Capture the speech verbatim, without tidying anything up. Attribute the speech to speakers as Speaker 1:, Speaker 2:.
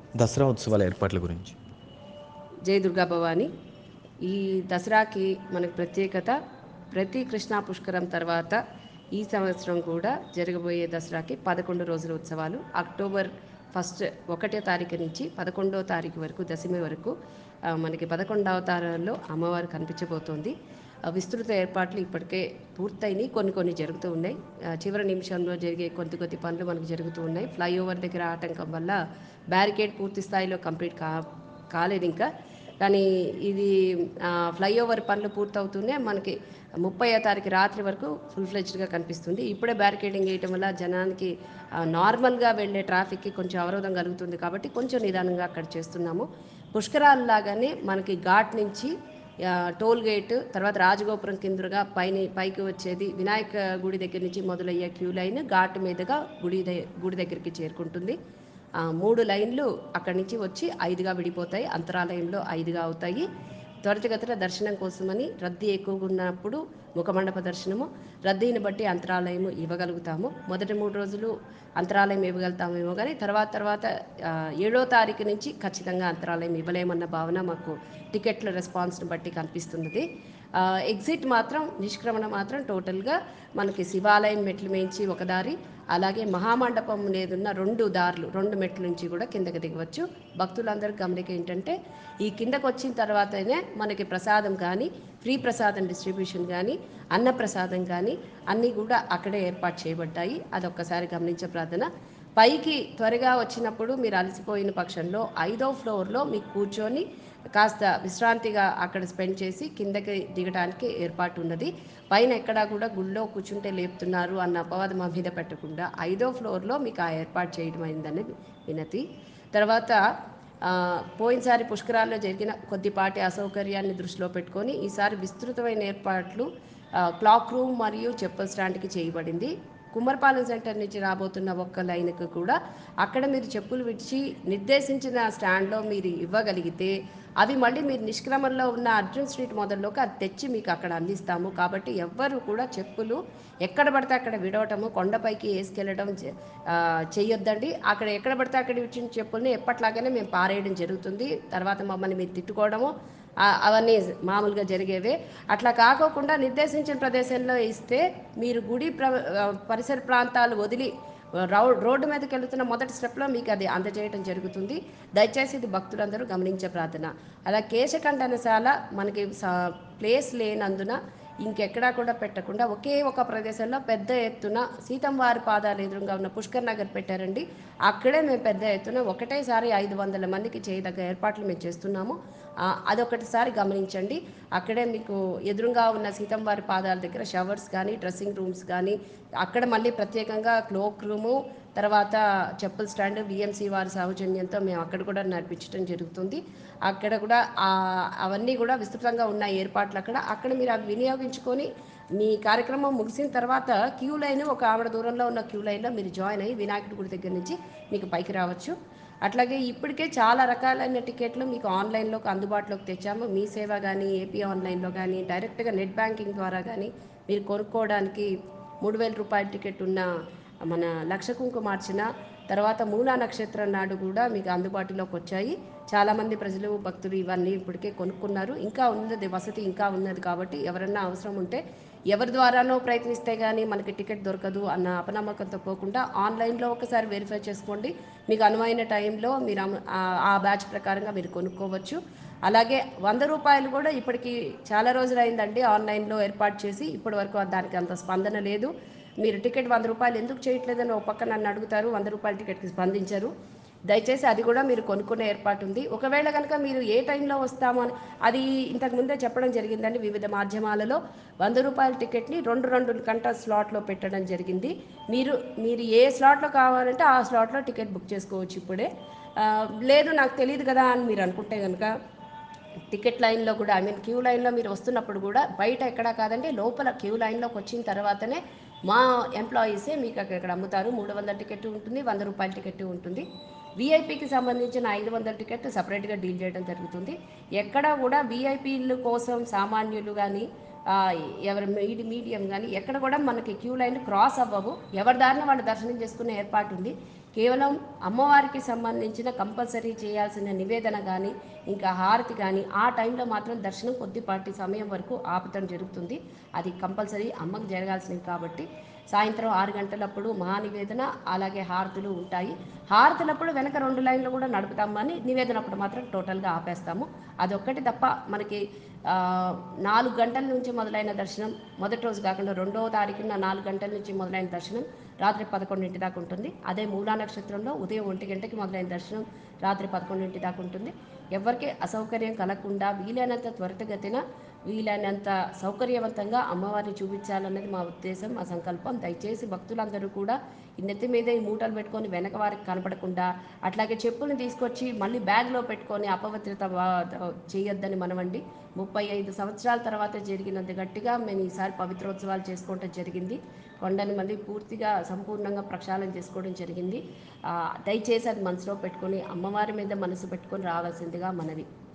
Speaker 1: దసరా ఉత్సవాల ఏర్పాట్ల గురించి.
Speaker 2: జై దుర్గా భవాని. ఈ దసరాకి మనకు ప్రత్యేకత, ప్రతి కృష్ణా పుష్కరం తర్వాత ఈ సంవత్సరం కూడా జరగబోయే దసరాకి పదకొండు రోజుల ఉత్సవాలు అక్టోబర్ ఫస్ట్ ఒకటో తారీఖు నుంచి పదకొండో తారీఖు వరకు, దశమి వరకు ఆ, మనకి పదకొండు అవతారాల్లో అమ్మవారు కనిపించబోతోంది. ఆ, విస్తృత ఏర్పాట్లు ఇప్పటికే పూర్తయినాయి, కొన్ని కొన్ని జరుగుతూ ఉన్నాయి. ఆ, చివరి నిమిషంలో జరిగే కొద్ది కొద్ది పనులు మనకు జరుగుతూ ఉన్నాయి. ఫ్లైఓవర్ దగ్గర ఆటంకం వల్ల బ్యారికేడ్ పూర్తి స్థాయిలో కంప్లీట్ కా కాలేదు ఇంకా. కానీ ఇది ఆ, ఫ్లైఓవర్ పనులు పూర్తవుతూనే మనకి ముప్పై తారీఖు రాత్రి వరకు ఫుల్ ఫ్లెజ్డ్గా కనిపిస్తుంది. ఇప్పుడే బ్యారికేడింగ్ వేయటం వల్ల జనానికి ఆ, నార్మల్గా వెళ్ళే ట్రాఫిక్కి కొంచెం అవరోధం కలుగుతుంది కాబట్టి కొంచెం నిదానంగా అక్కడ చేస్తున్నాము. పుష్కరాలు లాగానే మనకి ఘాట్ నుంచి ఆ, టోల్ గేట్ తర్వాత రాజగోపురం కిందుగా పైన పైకి వచ్చేది వినాయక గుడి దగ్గర నుంచి మొదలయ్యే క్యూ లైన్ ఘాట్ మీదుగా గుడి ద- గుడి దగ్గరికి చేరుకుంటుంది. ఆ, మూడు లైన్లు అక్కడి నుంచి వచ్చి ఐదుగా విడిపోతాయి, అంతరాలయంలో ఐదుగా అవుతాయి. త్వరితగతిన దర్శనం కోసమని రద్దీ ఎక్కువగా ఉన్నప్పుడు ముఖమండప దర్శనము, రద్దీని బట్టి అంతరాలయము ఇవ్వగలుగుతాము. మొదటి మూడు రోజులు అంతరాలయం ఇవ్వగలుగుతామేమో కానీ తర్వాత తర్వాత ఆ, ఏడో తారీఖు నుంచి ఖచ్చితంగా అంతరాలయం ఇవ్వలేమన్న భావన మాకు టికెట్ల రెస్పాన్స్ని బట్టి కనిపిస్తున్నది. ఆ, ఎగ్జిట్ మాత్రం నిష్క్రమణ మాత్రం టోటల్గా మనకి శివాలయం మెట్లు మేంచి ఒక దారి, అలాగే మహామండపం లేదున్న రెండు దారులు, రెండు మెట్ల నుంచి కూడా కిందకి దిగవచ్చు. భక్తులందరూ గమనిక ఏంటంటే ఈ కిందకు వచ్చిన తర్వాతనే మనకి ప్రసాదం కానీ, ఫ్రీ ప్రసాదం డిస్ట్రిబ్యూషన్ కానీ, అన్నప్రసాదం కానీ అన్నీ కూడా అక్కడే ఏర్పాటు చేయబడ్డాయి. అదొక్కసారి గమనించే ప్రార్థన. పైకి త్వరగా వచ్చినప్పుడు మీరు అలసిపోయిన పక్షంలో ఐదో ఫ్లోర్లో మీకు కూర్చొని కాస్త విశ్రాంతిగా అక్కడ స్పెండ్ చేసి కిందకి దిగడానికి ఏర్పాటు ఉన్నది. పైన ఎక్కడా కూడా గుళ్ళో కూర్చుంటే లేపుతున్నారు అన్న అపవాదం మా మీద పెట్టకుండా ఐదో ఫ్లోర్లో మీకు ఆ ఏర్పాటు చేయడం అయిందని వినతి. తర్వాత ఆ, పోయినసారి పుష్కరాల్లో జరిగిన కొద్దిపాటి అసౌకర్యాన్ని దృష్టిలో పెట్టుకొని ఈసారి విస్తృతమైన ఏర్పాట్లు ఆ, క్లాక్ రూమ్ మరియు చెప్పల్ స్టాండ్కి చేయబడింది. కుమ్మరపాలెం సెంటర్ నుంచి రాబోతున్న ఒక్క లైన్కి కూడా అక్కడ మీరు చెప్పులు విడిచి నిర్దేశించిన స్టాండ్లో మీరు ఇవ్వగలిగితే అవి మళ్ళీ మీరు నిష్క్రమంలో ఉన్న అర్జున్ స్ట్రీట్ మొదల్లోకి అది తెచ్చి మీకు అక్కడ అందిస్తాము. కాబట్టి ఎవ్వరు కూడా చెప్పులు ఎక్కడ పడితే అక్కడ విడవటము, కొండపైకి వేసుకెళ్ళడం చే- ఆ, చేయొద్దండి. అక్కడ ఎక్కడ పడితే అక్కడ ఇచ్చిన చెప్పుల్ని ఎప్పట్లాగానే మేము పారేయడం జరుగుతుంది. తర్వాత మమ్మల్ని మీరు తిట్టుకోవడము ఆ, అవన్నీ మామూలుగా జరిగేవే. అట్లా కాకోకుండా నిర్దేశించిన ప్రదేశంలో ఇస్తే మీరు గుడి ప్ర ఆ, పరిసర ప్రాంతాలు వదిలి రౌ రోడ్డు మీదకి వెళుతున్న మొదటి స్టెప్లో మీకు అది అందజేయడం జరుగుతుంది. దయచేసి ఇది భక్తులందరూ గమనించే ప్రార్థన. అలా కేశఖండనశాల మనకి స- ప్లేస్ లేనందున ఇంకెక్కడా కూడా పెట్టకుండా ఒకే ఒక ప్రదేశంలో పెద్ద ఎత్తున సీతంవారి పాదాలు ఎదురుగా ఉన్న పుష్కర్ నగర్ పెట్టారండి. అక్కడే మేము పెద్ద ఎత్తున ఒకటేసారి ఐదు వందల మందికి చేయదగ్గ ఏర్పాట్లు మేము చేస్తున్నాము. ఆ, అదొకటిసారి గమనించండి. అక్కడే మీకు ఎదురుగా ఉన్న సీతంవారి పాదాల దగ్గర షవర్స్ కానీ, డ్రెస్సింగ్ రూమ్స్ కానీ, అక్కడ మళ్ళీ ప్రత్యేకంగా క్లోక్ రూము, తర్వాత చెప్పుల్ స్టాండ్ బిఎంసి వారి సౌజన్యంతో మేము అక్కడ కూడా నడిపించడం జరుగుతుంది. అక్కడ కూడా ఆ- అవన్నీ కూడా విస్తృతంగా ఉన్న ఏర్పాట్లు అక్కడ అక్కడ మీరు అవి వినియోగించుకొని మీ కార్యక్రమం ముగిసిన తర్వాత క్యూ లైన్ ఒక ఆవిడ దూరంలో ఉన్న క్యూ లైన్లో మీరు జాయిన్ అయ్యి వినాయకుడి గుడి దగ్గర నుంచి మీకు పైకి రావచ్చు. అట్లాగే ఇప్పటికే చాలా రకాలైన టికెట్లు మీకు ఆన్లైన్లోకి అందుబాటులోకి తెచ్చాము. మీ సేవ కానీ, ఏపీ ఆన్లైన్లో కానీ, డైరెక్ట్గా నెట్ బ్యాంకింగ్ ద్వారా కానీ మీరు కొనుక్కోవడానికి మూడు వేల రూపాయల టికెట్ ఉన్న మన లక్ష కుంకుమార్చన, తర్వాత మూలా నక్షత్రం నాడు కూడా మీకు అందుబాటులోకి వచ్చాయి. చాలామంది ప్రజలు భక్తులు ఇవన్నీ ఇప్పటికే కొనుక్కున్నారు. ఇంకా ఉన్నది, వసతి ఇంకా ఉన్నది. కాబట్టి ఎవరన్నా అవసరం ఉంటే ఎవరి ద్వారానో ప్రయత్నిస్తే కానీ మనకి టికెట్ దొరకదు అన్న అపనమ్మకంతో పోకుండా ఆన్లైన్లో ఒకసారి వెరిఫై చేసుకోండి. మీకు అనువైన టైంలో మీరు అమ- ఆ- ఆ బ్యాచ్ ప్రకారంగా మీరు కొనుక్కోవచ్చు. అలాగే వంద రూపాయలు కూడా ఇప్పటికి చాలా రోజులు అయిందండి ఆన్లైన్లో ఏర్పాటు చేసి, ఇప్పటి వరకు దానికి అంత స్పందన లేదు. మీరు టికెట్ వంద రూపాయలు ఎందుకు చేయట్లేదని ఒక పక్క నన్ను అడుగుతారు, వంద రూపాయల టికెట్కి స్పందించరు. దయచేసి అది కూడా మీరు కొనుక్కునే ఏర్పాటు ఉంది. ఒకవేళ కనుక మీరు ఏ టైంలో వస్తామో అని అది ఇంతకు ముందే చెప్పడం జరిగిందండి వివిధ మాధ్యమాలలో. వంద రూపాయల టికెట్ని రెండు రెండు గంట స్లాట్లో పెట్టడం జరిగింది. మీరు మీరు ఏ స్లాట్లో కావాలంటే ఆ స్లాట్లో టికెట్ బుక్ చేసుకోవచ్చు ఇప్పుడే. ఆ, లేదు నాకు తెలియదు కదా అని మీరు అనుకుంటే కనుక టికెట్ లైన్లో కూడా, ఐ మీన్ క్యూ లైన్లో మీరు వస్తున్నప్పుడు కూడా బయట ఎక్కడా కాదండి, లోపల క్యూ లైన్లోకి వచ్చిన తర్వాతనే మా ఎంప్లాయీసే మీకు అక్కడ అమ్ముతారు. మూడు వందల టికెట్ ఉంటుంది, వంద రూపాయల టికెట్ ఉంటుంది. వీఐపీకి సంబంధించిన ఐదు వందల టికెట్ సపరేట్గా డీల్ చేయడం జరుగుతుంది. ఎక్కడా కూడా వీఐపీల కోసం సామాన్యులు కానీ ఎవరి మీడి మీడియం కానీ ఎక్కడ కూడా మనకి క్యూ లైన్ క్రాస్ అవ్వవు. ఎవరి దారిన వాళ్ళు దర్శనం చేసుకునే ఏర్పాటు ఉంది. కేవలం అమ్మవారికి సంబంధించిన కంపల్సరీ చేయాల్సిన నివేదన కానీ ఇంకా హారతి కానీ ఆ టైంలో మాత్రం దర్శనం కొద్దిపాటి సమయం వరకు ఆపటం జరుగుతుంది. అది కంపల్సరీ అమ్మకు జరగాల్సినవి కాబట్టి సాయంత్రం ఆరు గంటలప్పుడు మహానివేదన అలాగే హారతులు ఉంటాయి. హారతులప్పుడు వెనక రెండు లైన్లు కూడా నడుపుతాం కానీ నివేదనప్పుడు మాత్రం టోటల్గా ఆపేస్తాము. అదొక్కటి తప్ప మనకి ఆ, నాలుగు గంటల నుంచి మొదలైన దర్శనం మొదటి రోజు కాకుండా రెండవ తారీఖున నాలుగు గంటల నుంచి మొదలైన దర్శనం రాత్రి పదకొండింటి దాకా ఉంటుంది. అదే మూలా నక్షత్రంలో ఉదయం ఒంటి గంటకి మొదలైన దర్శనం రాత్రి పదకొండింటి దాకా ఉంటుంది. ఎవరికి అసౌకర్యం కలగకుండా వీలైనంత త్వరితగతిన వీలైనంత సౌకర్యవంతంగా అమ్మవారిని చూపించాలన్నది మా ఉద్దేశం, మా సంకల్పం. దయచేసి భక్తులందరూ కూడా ఈ నెత్తి మీద ఈ మూటలు పెట్టుకొని వెనక వారికి కనపడకుండా, అట్లాగే చెప్పులను తీసుకొచ్చి మళ్ళీ బ్యాగ్లో పెట్టుకొని అపవిత్రత వా- చేయొద్దని మనవండి. ముప్పై ఐదు సంవత్సరాల తర్వాత జరిగినంత గట్టిగా మేము ఈసారి పవిత్రోత్సవాలు చేసుకోవటం జరిగింది. కొండని మళ్ళీ పూర్తిగా సంపూర్ణంగా ప్రక్షాళన చేసుకోవడం జరిగింది. ఆ, దయచేసి అది మనసులో పెట్టుకొని అమ్మవారి మీద మనసు పెట్టుకొని రావాల్సిందిగా మనవి.